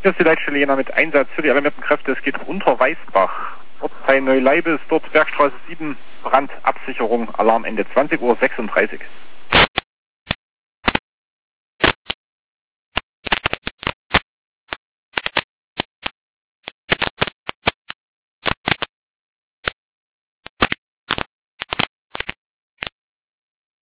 Hier ist die Leitstelle Jena mit Einsatz für die alarmierten Kräfte. Es geht unter Weißbach. Ortsteil Neuleibes, dort Bergstraße 7, Brandabsicherung, Alarm Ende 20:36 Uhr.